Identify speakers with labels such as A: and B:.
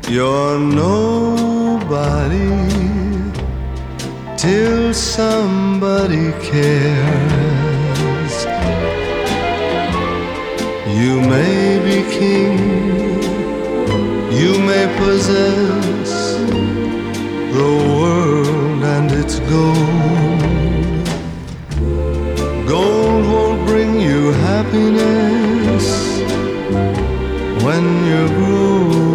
A: You're nobody till somebody cares. You may be king, you may possess the world and its gold. Gold won't bring you happiness when you grow